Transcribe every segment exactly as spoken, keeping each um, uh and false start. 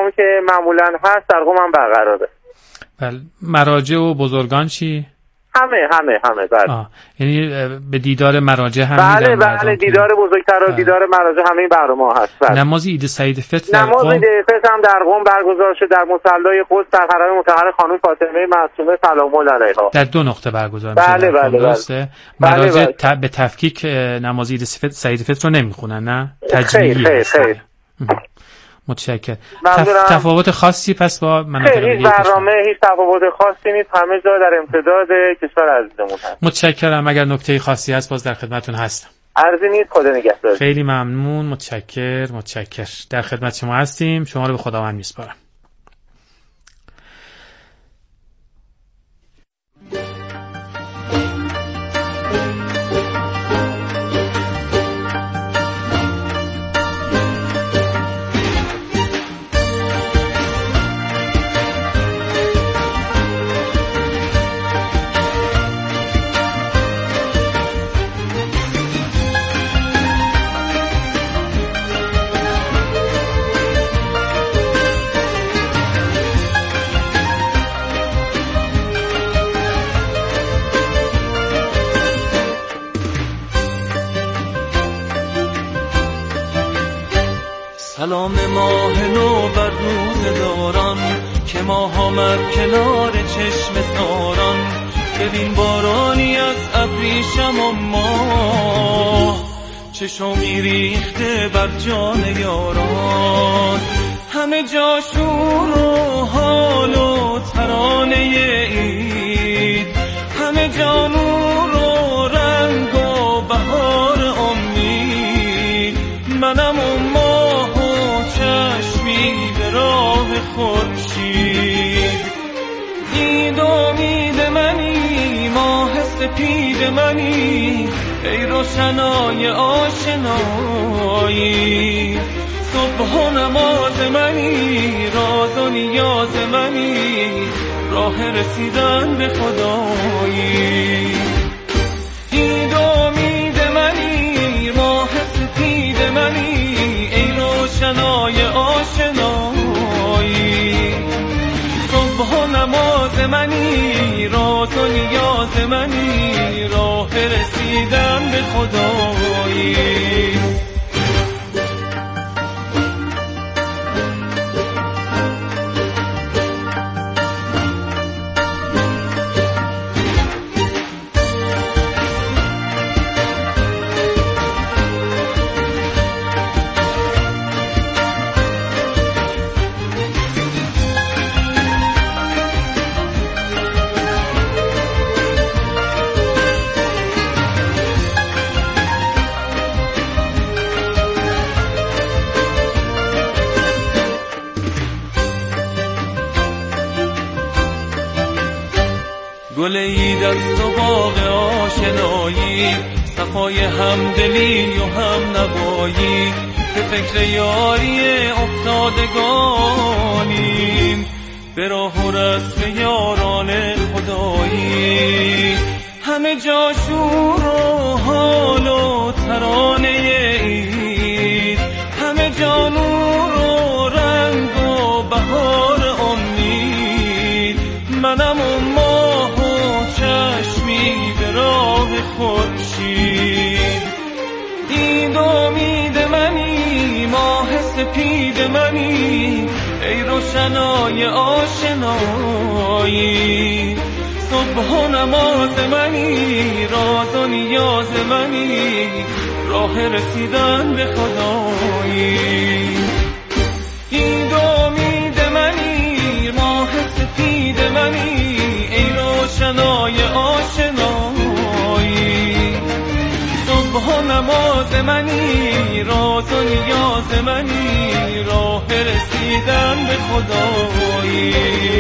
هم که معمولا هست در قم هم برقراره. بله. مراجع و بزرگان چی؟ همه همه همه بله. آه. یعنی به دیدار مراجع هم بله میرن؟ بله دیدار بزرگتر و دیدار مراجع همه این برنامه هست. بله. نماز عید سعید فطر در نماز قم؟ عید فطر هم در قم برگزار شد در مصلی قدس در حرم مطهر خانم فاطمه معصومه سلام الله علیها. در دو نقطه برگزار میشه. بله بله بله. مراجع بله بله. به تفکیک نماز عید سعید فطر رو نمیخونن نه؟ تجمیلی خیر خیر خیر. متشکرم. تف... تفاوت خاصی پس با مناطق دیگه؟ هیچ برنامه هیچ تفاوت خاصی نیست، همه جا در امتداد کشور عزیزمون هست. متشکرم. اگر نکته خاصی هست باز در خدمتتون هستم. عرضی نیست، خدا نگهدار. خیلی ممنون، متشکر متشکر. در خدمت شما هستیم. شما رو به خداوند میسپارم. سلام ماه نو بر روزگاران که ماه آمد کنار چشم تاران. ببین بارانی از ابریشم و ماه چشمی ریخته بر جان یاران. همه جا شور و حال و ترانه عید، همه جا نور و رنگ و بهار امید. منم و ماه و چشمی به راه خورشید. عید امید منی، ماه سپید منی، ای روشنای آشنایی. صبح و نماز منی، راز و نیاز منی، راه رسیدن به خدایی. عید امید منی، ماه سپید منی، ای روشنای آشنایی. صبح و نماز منی، راز و نیاز منی، راه رسیدن به خدایی. گل عید است و باغ آشنایی، صفای همدلی و هم نوایی. به فکر یاری افتادگانیم، به راه و رسم یاران خدایی. همه جا شور و حال و ترانه عید، همه جا نور و رنگ و بهار امید. منم و ماه و چشمی به راه خورشید. عید امید منی، ماه سپید منی، ای روشنای آشنایی. صبح و نماز منی، راز و نیاز منی، راه رسیدن به خدایی. عید امید منی، ماه سپید منی، ای روشنای آشنایی. صبح و نماز منی، راز و نیاز منی، راه رسیدن به خدایی.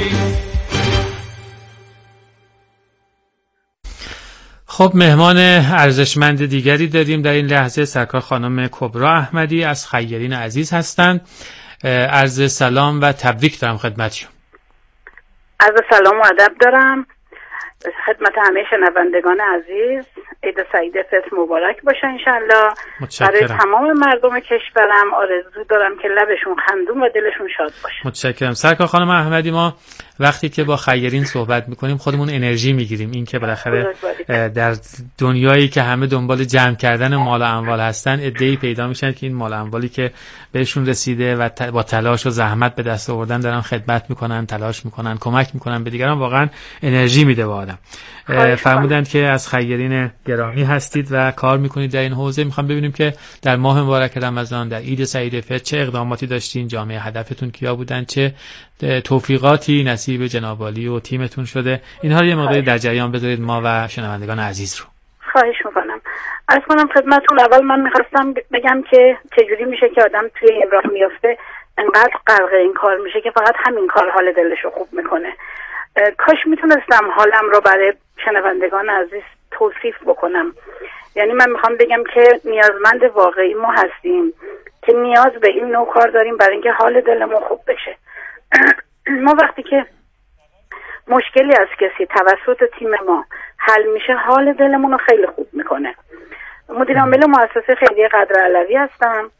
خب مهمان ارزشمند دیگری داریم در این لحظه. سرکار خانم کبرا احمدی از خیرین عزیز هستند. عرض سلام و تبریک دارم خدمتشون. عرض سلام و ادب دارم خدمت همه شنوندگان عزیز. عید سعید فطر مبارک باشه انشالله. برای تمام مردم کشورم آرزو دارم که لبشون خندون و دلشون شاد باشه. متشکرم. سرکار خانم احمدی، ما وقتی که با خیرین صحبت میکنیم خودمون انرژی میگیریم. این که بالاخره در دنیایی که همه دنبال جمع کردن مال و اموال هستن، عده‌ای پیدا میشن که این مال و اموالی که بهشون رسیده و با تلاش و زحمت به دست آوردن دارن خدمت میکنن، تلاش میکنن، کمک میکنن به دیگران، واقعا انرژی میده به آدم. فرمودند که از خیرین گرامی هستید و کار میکنید در این حوزه. میخوام ببینیم که در ماه مبارک رمضان، در عید سعید فطر چه اقداماتی داشتین، جامعه هدفتون کیا بودن، چه توفیقاتی نصیب جناب عالی و تیمتون شده، اینها رو یه مقداری در جریان بذارید ما و شنوندگان عزیز رو. خواهش میکنم. عرض کنم خدمتتون، اول من میخواستم بگم که چجوری میشه که آدم توی این راه میفته انقدر غرق این کار میشه که فقط همین کار حال دلش رو خوب میکنه. کاش میتونستم حالم رو برای شنوندگان عزیز توصیف بکنم. یعنی من میخوام بگم که نیازمند واقعی ما هستیم که نیاز به این نوع کار داریم برای اینکه حال دلمون خوب بشه. ما وقتی که مشکلی از کسی توسط تیم ما حل میشه، حال دلمون رو خیلی خوب میکنه. مدیر عامل مؤسسه خیریه قدر علوی هستم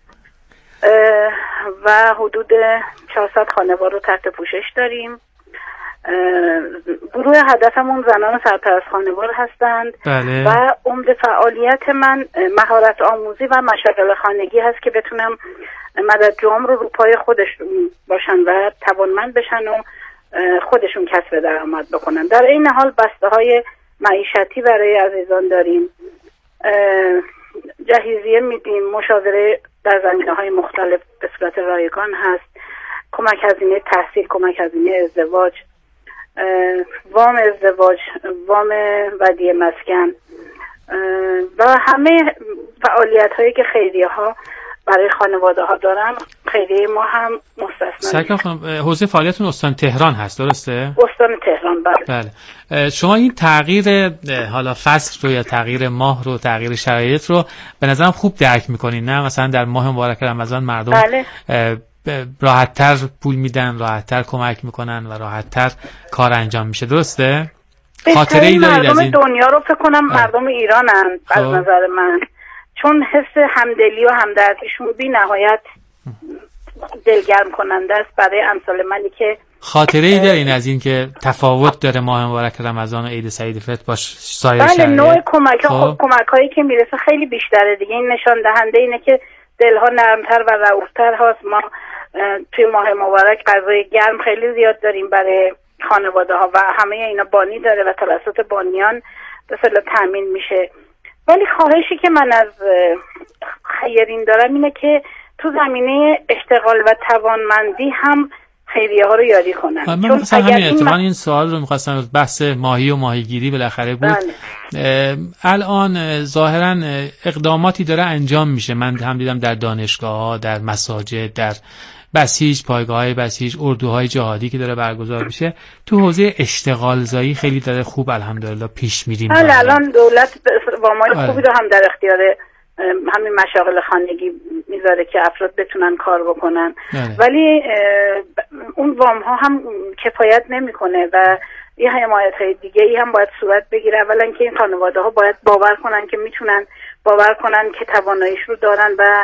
و حدود چهارصد خانوار رو تحت پوشش داریم. گروه هدفمون زنان سرپرست خانوار هستند. بله. و عمده فعالیت من مهارت آموزی و مشاغل خانگی هست که بتونم مددجوام رو رو پای خودش باشن و توانمند بشن و خودشون کسب درآمد بکنن. در این حال بسته های معیشتی برای عزیزان داریم، جهیزیه میدیم، مشاوره در زمینه‌های مختلف به صورت رایگان هست، کمک هزینه تحصیل، کمک هزینه ازدواج، وام ازدواج، وام ودیعه مسکن و همه فعالیت هایی که خیریه ها برای خانواده ها دارن، خیریه ما هم مستثنا. سرکار خانم، حوزه فعالیتتون استان تهران هست، درسته؟ استان تهران، بله. بله. شما این تغییر حالا فصل رو یا تغییر ماه رو، تغییر شرایط رو به نظرم خوب درک میکنین، نه؟ مثلا در ماه مبارک رمضان مردم بله. راحت‌تر پول میدن، راحت‌تر کمک میکنن و راحت‌تر کار انجام میشه، درسته؟ خاطره ای دارید از این؟ مردم دنیا رو فکر کنم مردم ایرانن از نظر من، چون حس همدلی و همدردیشون بی نهایت دلگرم کننده است برای امثال منی که. خاطره ای دارین از این که تفاوت داره ماه مبارک رمضان و عید سعید فطر با سایر بله، شرایط؟ نوع کمک ها، کمک هایی که میرسه خیلی بیشتره دیگه. این نشان دهنده اینه که دلها نرمتر و رئوفتر هست. ما توی ماه مبارک غذای گرم خیلی زیاد داریم برای خانواده ها و همه اینا بانی داره و توسط بانیان به اصطلاح تامین میشه. ولی خواهشی که من از خیرین دارم اینه که تو زمینه اشتغال و توانمندی هم خیریه ها رو یاری کنن. من مثلا همین اتفاقا این سوال رو میخواستم، بحث ماهی و ماهیگیری بالاخره بود. بله. الان ظاهرا اقداماتی داره انجام میشه، من هم دیدم در دانشگاه ها، در مساجد، در بسیج، پایگاه‌های بسیج، اردوهای جهادی که داره برگزار میشه. تو حوزه اشتغال زایی خیلی داره خوب الحمدلله پیش میریم. بله، الان دولت وامای خوبی رو هم در اختیار همین مشاغل خانگی میذاره که افراد بتونن کار بکنن. بله. ولی اون وام ها هم کفایت نمیکنه و یه حمایت های دیگه ای هم باید صورت بگیره. اولا که این خانواده ها باید باور کنن که میتونن، باور کنن که تواناییش رو دارن و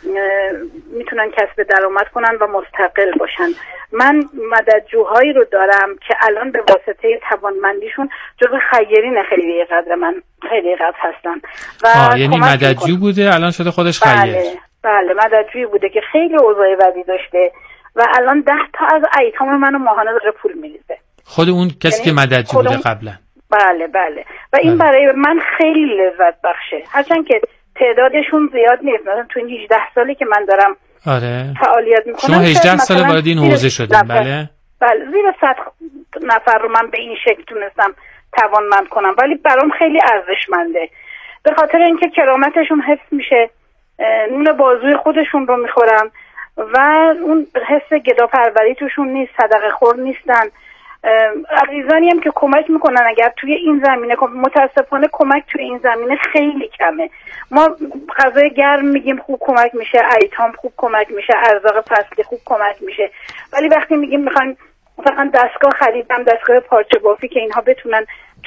میتونن کسب درآمد کنن و مستقل باشن. من مددجوهایی رو دارم که الان به واسطه توانمندیشون جزو خیرین خیریه قدر من خیریه قدر هستن و یعنی مددجو بوده الان شده خودش خیر. بله بله، مددجویی بوده که خیلی اوضاع بدی داشته و الان ده تا از ایتام منو ماهانه داره پول میریزه. خود اون کسی که مددجو بوده قبلا. بله بله، و این بله. برای من خیلی لذت بخشه، هرچند که تعدادشون زیاد نیست. مثلا تو این هجده سالی که من دارم آره فعالیت میکنم، شما هجده سال وارد این حوزه شدین. بله بله، زیر صد نفر رو من به این شکل تونستم توانمند کنم، ولی برام خیلی ارزشمنده به خاطر اینکه کرامتشون حفظ میشه، نون بازوی خودشون رو میخورن و اون حس گداپروری توشون نیست، صدقه خور نیستن. عزیزانی هم که کمک میکنن اگر توی این زمینه، متاسفانه کمک توی این زمینه خیلی کمه. ما غذای گرم میگیم خوب کمک میشه، ایتام خوب کمک میشه، ارزاق فصلی خوب کمک میشه، ولی وقتی میگیم میخوایم مثلا دستگاه خریدم، دستگاه پارچه بافی که اینها بتونن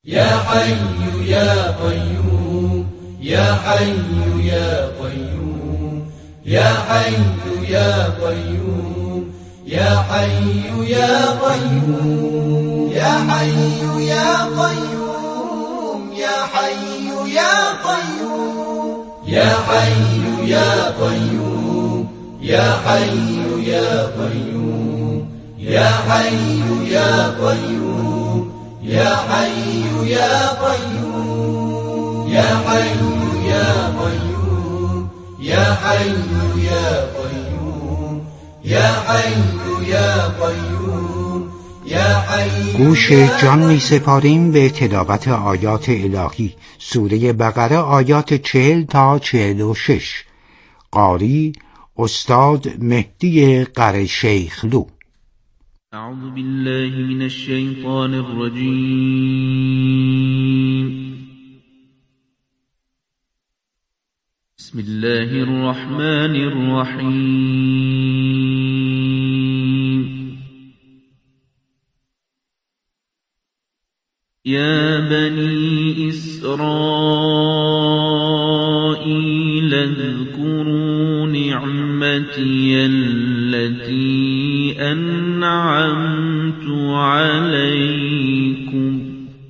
يا حي يا قيوم يا حي يا قيوم يا حي يا قيوم يا حي يا قيوم يا حي يا قيوم يا حي يا قيوم يا حي يا قيوم يا حي يا قيوم يا حي يا قيوم يا حي يا قيوم يا حي يا قيوم يا حي يا قيوم يا حي يا قیوم یا حی. گوش جان می سپاریم به تلاوت آیات الهی. سوره بقره آیات چهل تا چهل و شش. قاری استاد مهدی قره‌شیخلو. اعوذ بالله من الشیطان الرجیم. بسم الله الرحمن الرحیم. يا بني إسرائيل اذكروا نعمتي التي أنعمت عليكم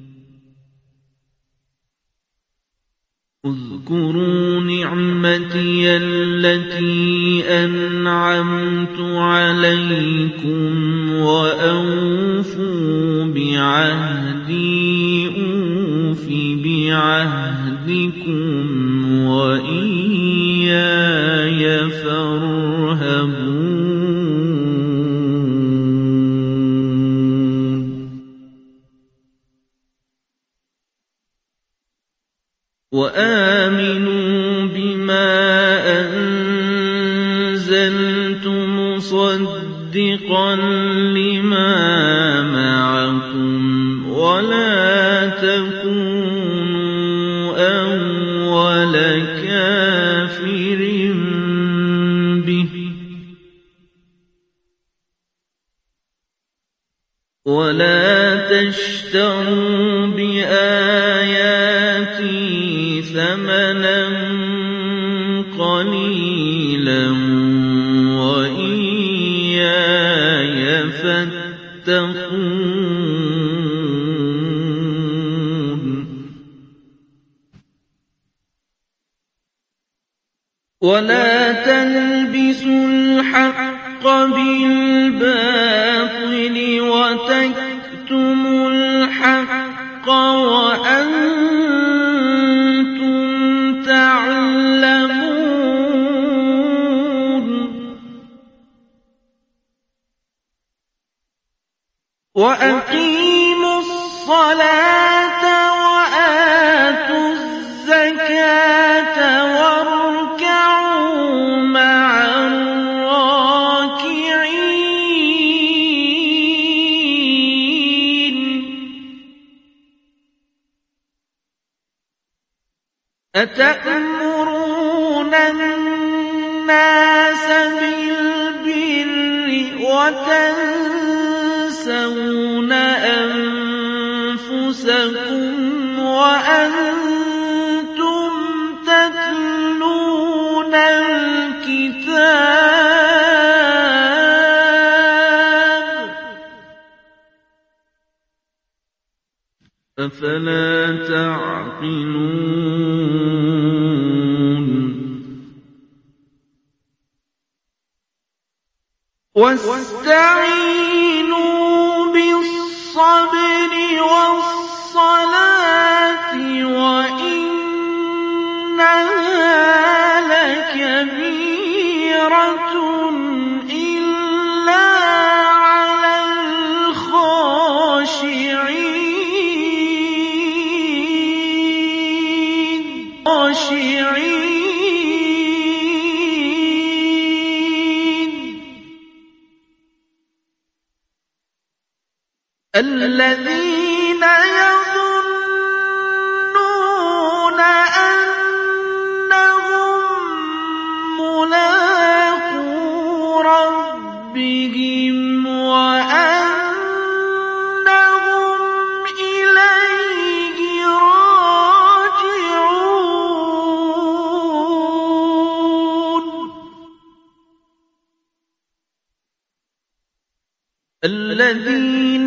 اذكروا نعمتي التي أنعمت عليكم وأوفوا بعهدي أوف بعهدكم وإياي فارهبون. وآمنوا بما أنزلت مصدقا لما معكم ولا تكونوا أول كافر به ولا تشتروا بآياتي ثمنا قليلا وإياي فاتقون. ولا تلبسوا الحق بالباطل وتكتموا الحق وأنتم تعلمون. وأقيموا الصلاة وآتوا الزكاة واركعوا مع الراكعين. أتأمرون الناس بالبر وتنسون أنفسكم وأنتم تتلون الكتاب أفلا تعقلون. واستعينوا بالصبر والصلاة وإنها لكبيرة إلا على الخاشعين خاشعين الذين يظنون أنهم ملاقو ربهم وأنهم إليه الذين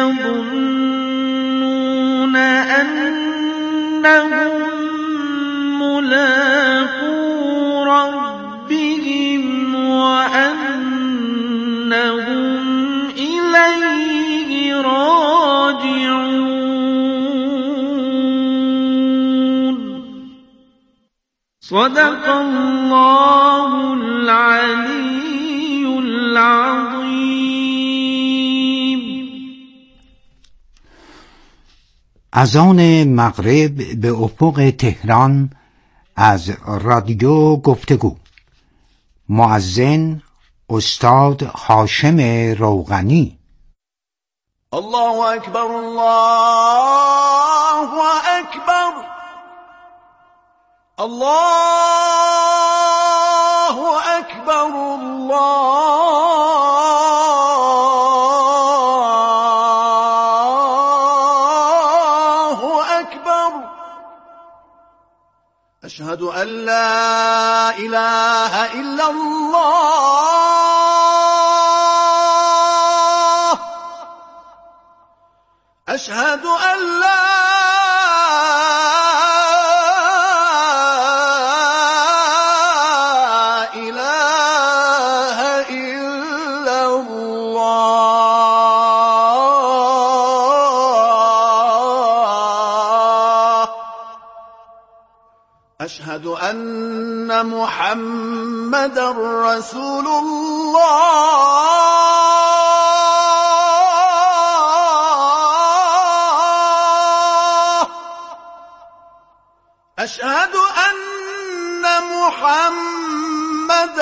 يظنون أنهم ملاقو ربهم وأنهم إليه راجعون. صدق الله العلي العظيم. اذان مغرب به افق تهران از رادیو گفتگو. مؤذن استاد هاشم روغنی. الله اکبر، الله اکبر، الله اکبر، الله اکبر. اشهد ان لا اله الا الله، اشهد ان لا اله الا الله، اشهد ان محمد رسول الله، اشهد ان محمد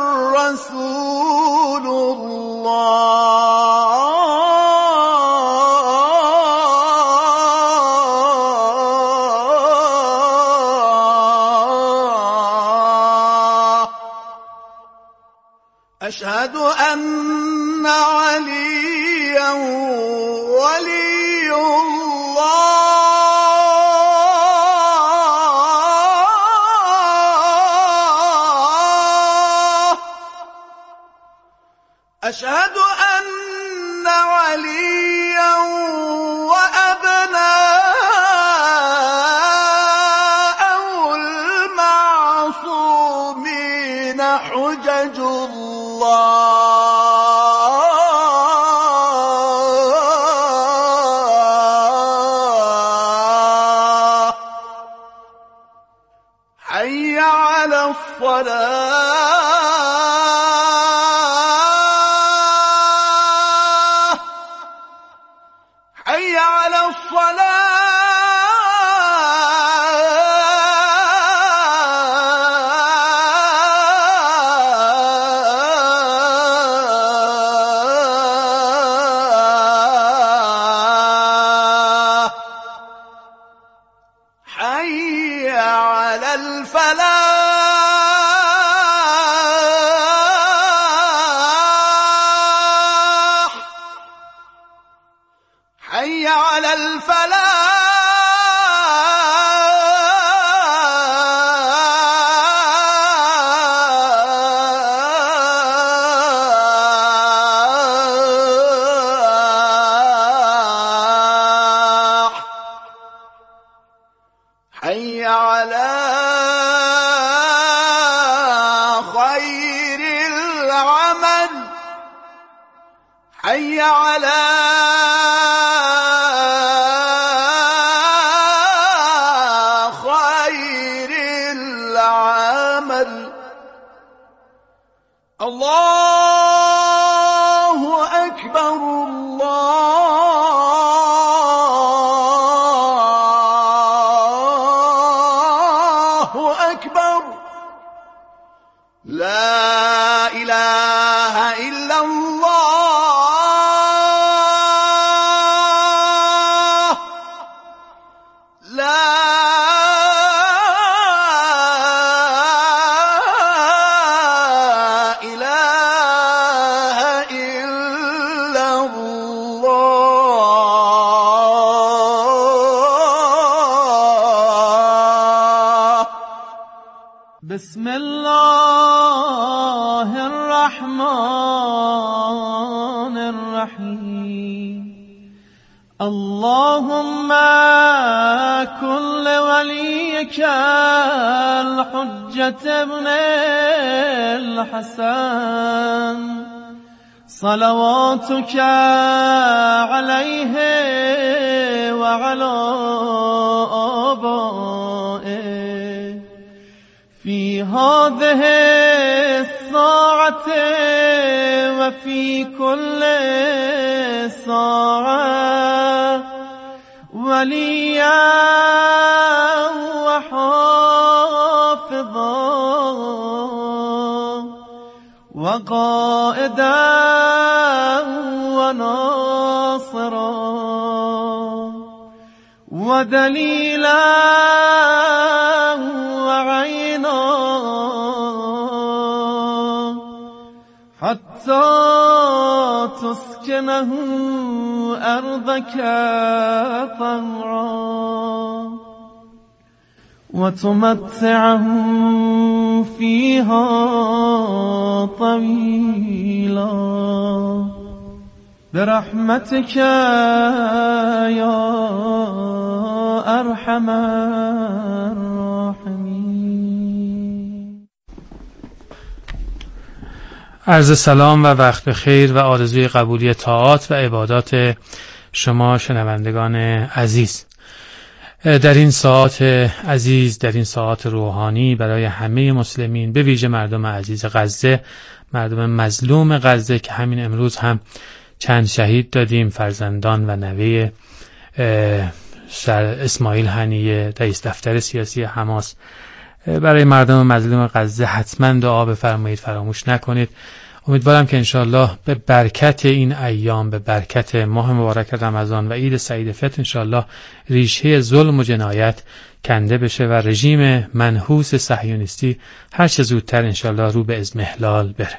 رسول الله. أشهد أن عليا ولي الله، أشهد أن عليا وأبناءه المعصومين حجج الله. حي على الصلاة، حي على الصلاة. حي على الفلاح، حي على الفلاح. حي على خير العمل، حي على خير العمل. الله أكبر، الله أكبر. لا إله إلا الله، لا إله إلا الله. اللهم كن لوليك الحجة ابن الحسن صلواتك عليه وعلى آبائه في هذه الساعة وفي كل ساعة وليا وحافظا وقائدا وناصرا ودليلا وعينا حتى تسكنه أرضك طوعا وتمتعه فيها طويلا برحمتك يا أرحم الراحمين. عرض سلام و وقت بخیر و آرزوی قبولی طاعات و عبادات شما شنوندگان عزیز. در این ساعت عزیز، در این ساعت روحانی برای همه مسلمین، به ویژه مردم عزیز غزه، مردم مظلوم غزه که همین امروز هم چند شهید دادیم، فرزندان و نوه سر اسماعیل هنیه رئیس دفتر سیاسی حماس، برای مردم مظلوم غزه حتما دعا بفرمایید، فراموش نکنید. امیدوارم که انشالله به برکت این ایام، به برکت ماه مبارک رمضان و عید سعید فطر انشالله ریشه ظلم و جنایت کنده بشه و رژیم منحوس صهیونیستی هر چه زودتر انشالله رو به اضمحلال بره.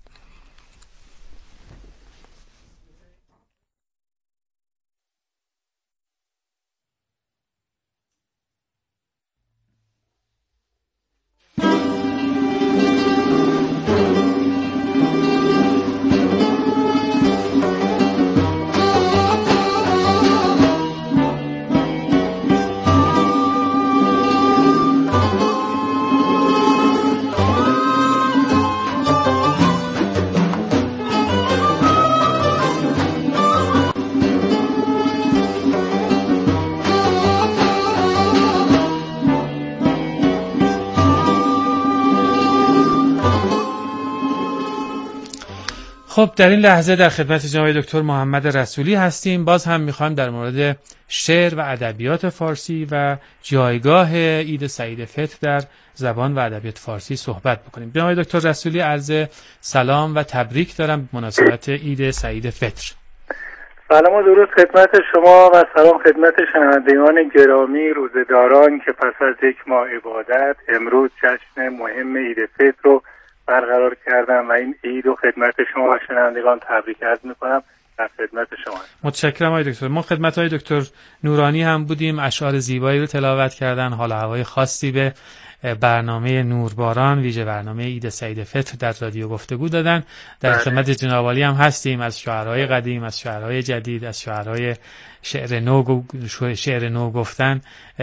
خب در این لحظه در خدمت جناب دکتر محمد رسولی هستیم. باز هم میخوایم در مورد شعر و ادبیات فارسی و جایگاه عید سعید فطر در زبان و ادبیات فارسی صحبت بکنیم. جناب دکتر رسولی، عرض سلام و تبریک دارم به مناسبت عید سعید فطر. سلام و درود خدمت شما و سلام خدمت شنوندگان گرامی روزداران که پس از یک ماه عبادت امروز جشن مهم عید فطر رو برقرار کردم و این عید و خدمت شما و شنوندگان تبریک عرض میکنم. در خدمت شما. متشکرم آقای دکتر. ما خدمت آقای دکتر نورانی هم بودیم، اشعار زیبایی رو تلاوت کردن، حال و هوای خاصی به برنامه نورباران ویژه برنامه عید سعید فطر در رادیو گفتگو دادن. در خدمت جناب عالی هم هستیم، از شاعرای قدیم، از شاعرای جدید، از شاعرای شعر نو شعر نو گفتن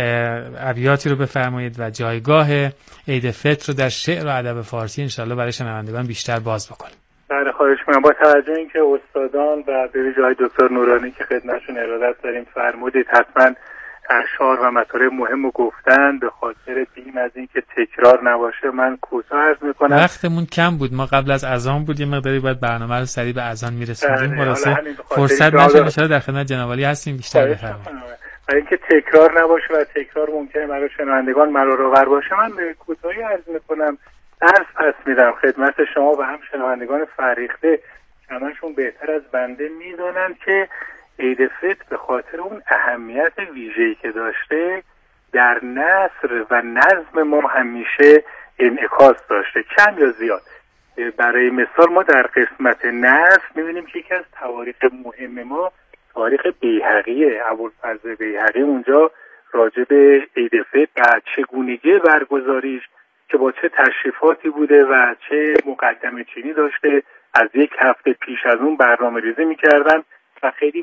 ابیاتی رو بفرمایید و جایگاه عید فطر رو در شعر و ادب فارسی انشالله برای شنوندگان بیشتر باز بکنیم. بله خواهش می‌کنم. با توجه اینکه استادان و به ویژه دکتر نورانی که خدمتشون ارادت داریم فرمودید حتما اشعار و مطالب مهم رو گفتن، به خاطر بیم از اینکه تکرار نباشه من کوتاه عرض میکنم. وقتمون کم بود، ما قبل از اذان بودیم، مقداری باید برنامه رو سریع به اذان میرسوندیم، خلاصه فرصت نشد. ان شاءالله در خدمت جناب عالی هستیم، بیشتر بفرمایید. برای اینکه تکرار نباشه و تکرار ممکنه برای شنوندگان ملال‌آور باشه، من به کوتاهی عرض میکنم. درس پس میدم خدمت شما و هم شنوندگان فریخته، همشون بهتر از بنده میدونن که عید فطر به خاطر اون اهمیت ویژه‌ای که داشته در نثر و نظم ما همیشه انعکاس داشته، کم یا زیاد. برای مثال ما در قسمت نثر می‌بینیم که یکی از تواریخ مهم ما تاریخ بیهقیه، ابوالفضل بیهقی اونجا راجع به عید فطر و چگونگی برگزاریش که با چه تشریفاتی بوده و چه مقدمه چینی داشته، از یک هفته پیش از اون برنامه ریزی می‌کردن و خیلی